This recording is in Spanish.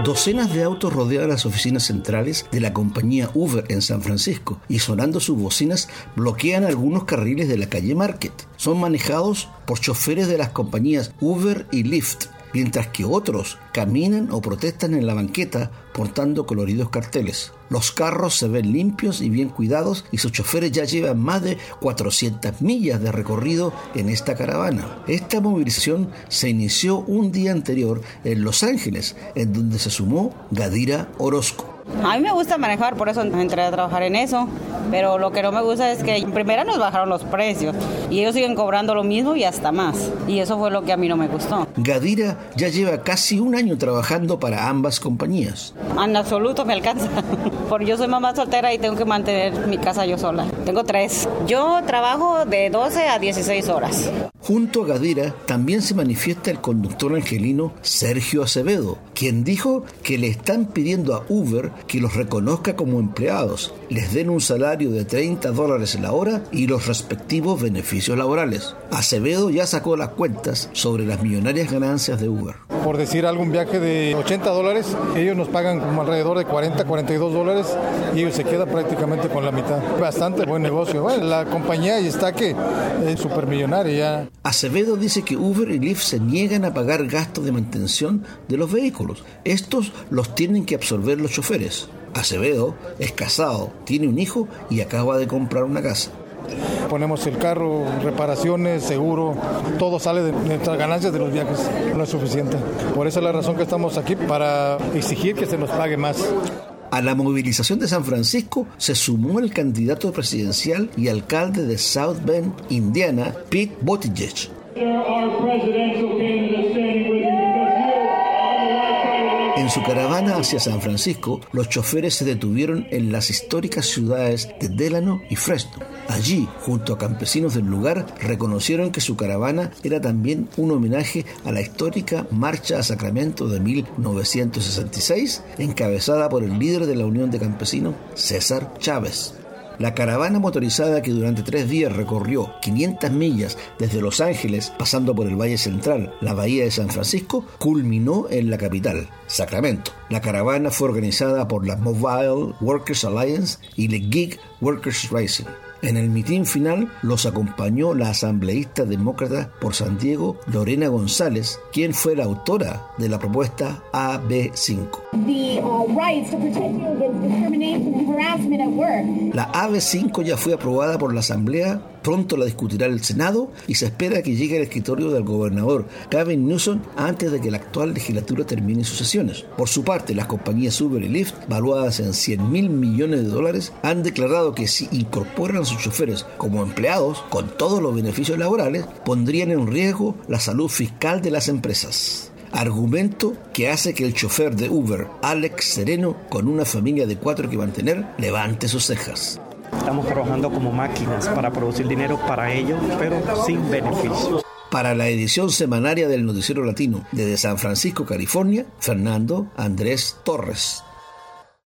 Docenas de autos rodean las oficinas centrales de la compañía Uber en San Francisco y sonando sus bocinas bloquean algunos carriles de la calle Market. Son manejados por choferes de las compañías Uber y Lyft, mientras que otros caminan o protestan en la banqueta portando coloridos carteles. Los carros se ven limpios y bien cuidados y sus choferes ya llevan más de 400 millas de recorrido en esta caravana. Esta movilización se inició un día anterior en Los Ángeles, en donde se sumó Gadira Orozco. A mí me gusta manejar, por eso entré a trabajar en eso, pero lo que no me gusta es que en primera nos bajaron los precios y ellos siguen cobrando lo mismo y hasta más, y eso fue lo que a mí no me gustó. Gadira ya lleva casi un año trabajando para ambas compañías. En absoluto me alcanza, porque yo soy mamá soltera y tengo que mantener mi casa yo sola. Tengo 3. Yo trabajo de 12 a 16 horas. Junto a Gadira también se manifiesta el conductor angelino Sergio Acevedo, quien dijo que le están pidiendo a Uber que los reconozca como empleados, les den un salario de $30 la hora y los respectivos beneficios laborales. Acevedo ya sacó las cuentas sobre las millonarias ganancias de Uber. Por decir algún viaje de $80, ellos nos pagan como alrededor de $40, $42 y ellos se quedan prácticamente con la mitad. Bastante buen negocio. Bueno, la compañía está que es supermillonaria ya. Acevedo dice que Uber y Lyft se niegan a pagar gastos de mantención de los vehículos. Estos los tienen que absorber los choferes. Acevedo es casado, tiene un hijo y acaba de comprar una casa. Ponemos el carro, reparaciones, seguro, todo sale de nuestras ganancias de los viajes, no es suficiente. Por esa es la razón que estamos aquí, para exigir que se nos pague más. A la movilización de San Francisco se sumó el candidato presidencial y alcalde de South Bend, Indiana, Pete Buttigieg. En su caravana hacia San Francisco, los choferes se detuvieron en las históricas ciudades de Delano y Fresno. Allí, junto a campesinos del lugar, reconocieron que su caravana era también un homenaje a la histórica Marcha a Sacramento de 1966, encabezada por el líder de la Unión de Campesinos, César Chávez. La caravana motorizada, que durante 3 días recorrió 500 millas desde Los Ángeles, pasando por el Valle Central, la Bahía de San Francisco, culminó en la capital, Sacramento. La caravana fue organizada por la Mobile Workers Alliance y la Gig Workers Rising. En el mitin final los acompañó la asambleísta demócrata por San Diego, Lorena González, quien fue la autora de la propuesta AB5. La AB5 ya fue aprobada por la Asamblea, pronto la discutirá el Senado y se espera que llegue al escritorio del gobernador Gavin Newsom antes de que la actual legislatura termine sus sesiones. Por su parte, las compañías Uber y Lyft, valuadas en $100,000 millones, han declarado que si incorporan a sus choferes como empleados con todos los beneficios laborales, pondrían en riesgo la salud fiscal de las empresas. Argumento que hace que el chofer de Uber, Alex Sereno, con una familia de 4 que mantener, levante sus cejas. Estamos trabajando como máquinas para producir dinero para ellos, pero sin beneficios. Para la edición semanaria del Noticiero Latino desde San Francisco, California, Fernando Andrés Torres.